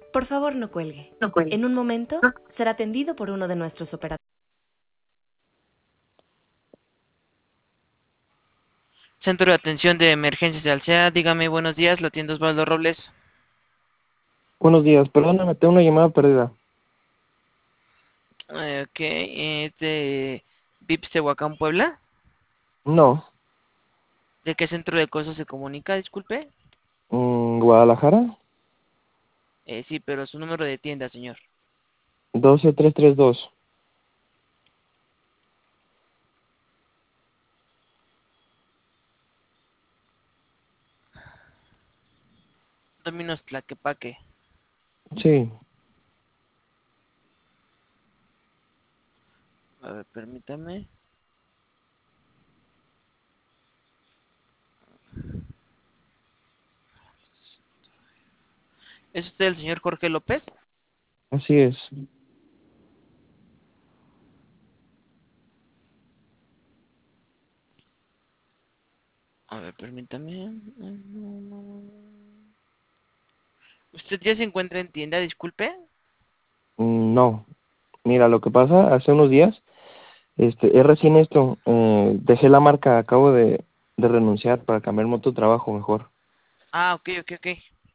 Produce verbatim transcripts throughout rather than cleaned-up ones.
Por favor, no cuelgue. No cuelgue. En un momento No. será atendido por uno de nuestros operadores. Centro de Atención de Emergencias de Alsea, dígame buenos días, lo atiende Osvaldo Robles. Buenos días, perdóname, tengo una llamada perdida. Eh, ok, ¿es de V I P S Tehuacán, Puebla? No. ¿De qué centro de cosas se comunica, disculpe? Mm, ¿Guadalajara? Eh, sí, pero su número de tienda, señor. doce tres tres dos. Dominos Tlaquepaque. Sí. A ver, permítame. ¿Es usted el señor Jorge López? Así es. A ver, permítame. ¿Usted ya se encuentra en tienda, disculpe? Mm, no. Mira, lo que pasa, hace unos días, este, es recién esto, eh, dejé la marca, acabo de, de renunciar para cambiarme a otro trabajo mejor. Ah, ok, ok, ok.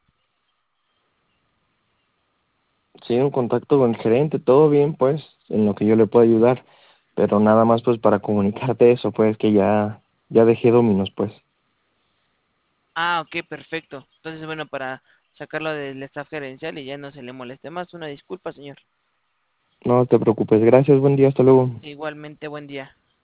Sí, un contacto con el gerente, todo bien, pues, en lo que yo le puedo ayudar, pero nada más, pues, para comunicarte eso, pues, que ya, ya dejé Dominos, pues. Ah, ok, perfecto. Entonces, bueno, para sacarlo del staff gerencial y ya no se le moleste más, una disculpa, señor. No te preocupes, gracias, buen día, hasta luego. Igualmente, buen día.